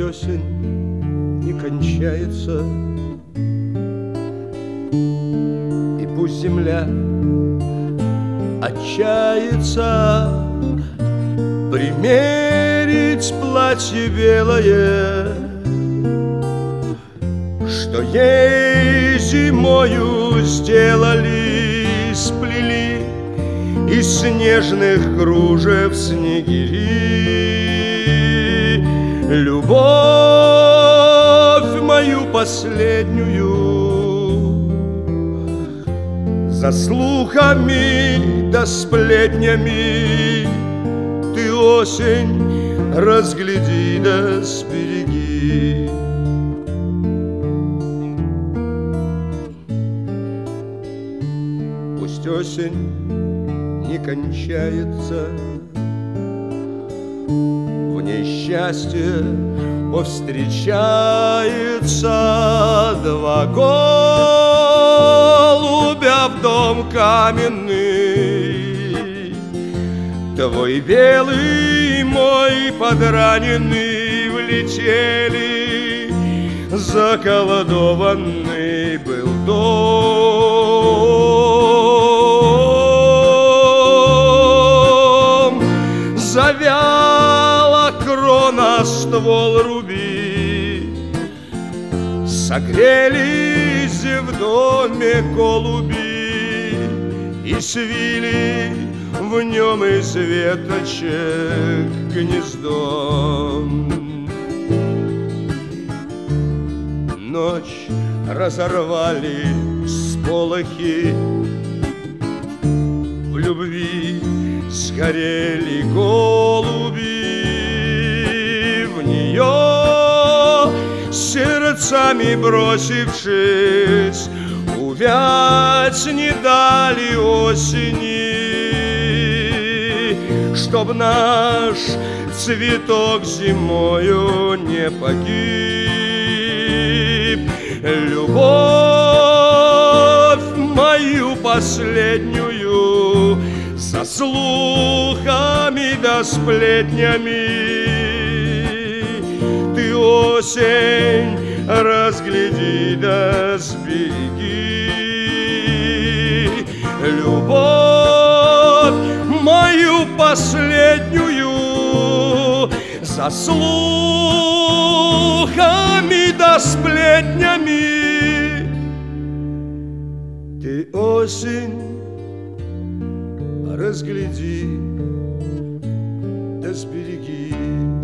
осень не кончается, и пусть земля отчается примерить платье белое, что ей зимою сделали, сплели из снежных кружев снегири. Любовь мою последнюю за слухами да сплетнями ты, осень, разгляди да сбереги. Пусть осень не кончается, в ней счастье повстречается. Два голубя в дом каменный, твой белый, мой подраненный, влетели, заколдованный был дом. Завяла крона, ствол руби, согрелись в доме голуби и свили в нем из веточек гнездо. Ночь разорвали сполохи, в любви сгорели голуби, в нее сердцами бросившись, увять не дали осени, чтоб наш цветок зимою не погиб. Любовь мою последнюю за слухами да сплетнями ты, осень, разгляди да сбереги. Любовь мою последнюю за слухами да сплетнями ты, осень, разгляди да сбереги.